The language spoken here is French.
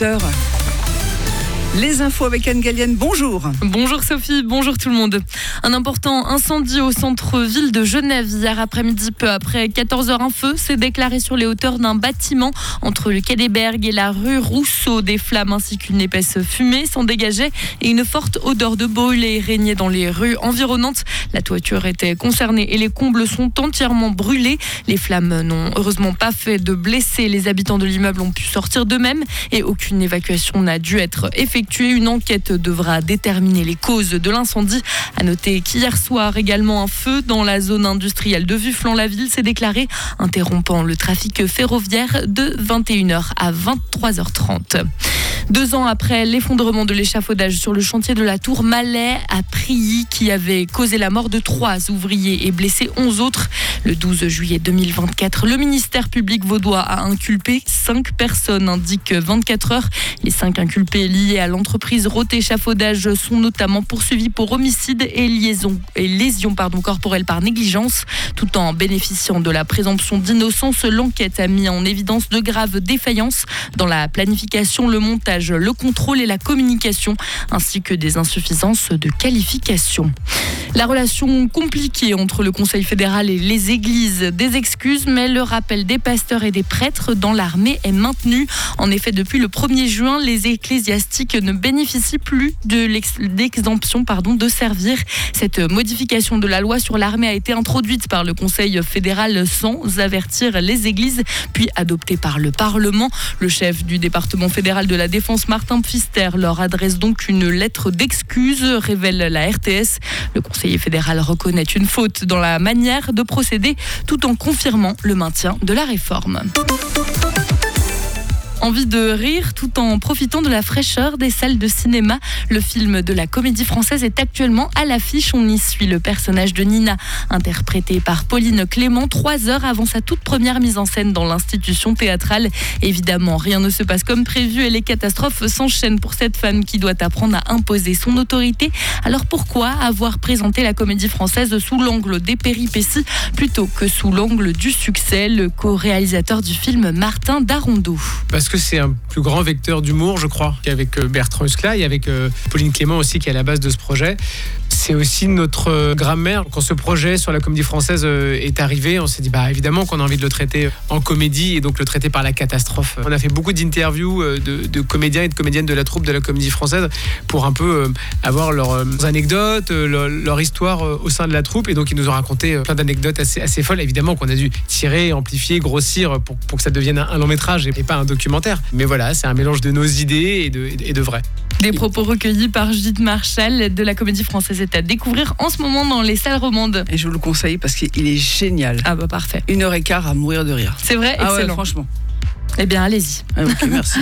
Les infos avec Anne Gallienne, bonjour. Bonjour Sophie, bonjour tout le monde. Un important incendie au centre-ville de Genève hier après-midi, peu après 14h. Un feu s'est déclaré sur les hauteurs d'un bâtiment entre le quai des Bergues et la rue Rousseau. Des flammes ainsi qu'une épaisse fumée s'en dégageaient et une forte odeur de brûlé régnait dans les rues environnantes. La toiture était concernée et les combles sont entièrement brûlés. Les flammes n'ont heureusement pas fait de blessés. Les habitants de l'immeuble ont pu sortir d'eux-mêmes et aucune évacuation n'a dû être effectuée. Une enquête devra déterminer les causes de l'incendie. À noter qu'hier soir également un feu dans la zone industrielle de Vufflans-la-Ville s'est déclaré, interrompant le trafic ferroviaire de 21h à 23h30. 2 ans après l'effondrement de l'échafaudage sur le chantier de la tour Malais à Prilly qui avait causé la mort de 3 ouvriers et blessé 11 autres, le 12 juillet 2024, le ministère public vaudois a inculpé 5 personnes, indique 24 heures. Les 5 inculpés liés à l'entreprise Roth Échafaudage sont notamment poursuivis pour homicide et lésions corporelles par négligence. Tout en bénéficiant de la présomption d'innocence, l'enquête a mis en évidence de graves défaillances dans la planification, le montage, le contrôle et la communication, ainsi que des insuffisances de qualification. La relation compliquée entre le Conseil fédéral et les églises, des excuses, mais le rappel des pasteurs et des prêtres dans l'armée est maintenu. En effet, depuis le 1er juin, les ecclésiastiques ne bénéficient plus de l'exemption de servir. Cette modification de la loi sur l'armée a été introduite par le Conseil fédéral sans avertir les églises, puis adoptée par le Parlement. Le chef du département fédéral de la Défense, Martin Pfister, leur adresse donc une lettre d'excuse, révèle la RTS. Le conseiller fédéral reconnaît une faute dans la manière de procéder tout en confirmant le maintien de la réforme. Envie de rire tout en profitant de la fraîcheur des salles de cinéma. Le film de la Comédie Française est actuellement à l'affiche. On y suit le personnage de Nina, interprété par Pauline Clément, 3 heures avant sa toute première mise en scène dans l'institution théâtrale. Évidemment, rien ne se passe comme prévu et les catastrophes s'enchaînent pour cette femme qui doit apprendre à imposer son autorité. Alors pourquoi avoir présenté la Comédie Française sous l'angle des péripéties plutôt que sous l'angle du succès? Le co-réalisateur du film, Martin Darondeau. Parce que c'est un plus grand vecteur d'humour, je crois, qu'avec Bertrand Huskla et avec Pauline Clément aussi, qui est à la base de ce projet. C'est aussi notre grammaire. Quand ce projet sur la Comédie Française est arrivé, on s'est dit évidemment qu'on a envie de le traiter en comédie et donc le traiter par la catastrophe. On a fait beaucoup d'interviews de comédiens et de comédiennes de la troupe de la Comédie Française pour un peu avoir leurs anecdotes, leur histoire au sein de la troupe, et donc ils nous ont raconté plein d'anecdotes assez folles, évidemment, qu'on a dû tirer, amplifier, grossir pour que ça devienne un long métrage et pas un documentaire. Mais voilà, c'est un mélange de nos idées et de vrai. Des propos recueillis par Judith Marchal de la Comédie Française est à découvrir en ce moment dans les salles romandes. Et je vous le conseille parce qu'il est génial. Ah parfait. 1h15 à mourir de rire. C'est vrai, excellent. Ouais, franchement. Eh bien, allez-y. Ok, merci.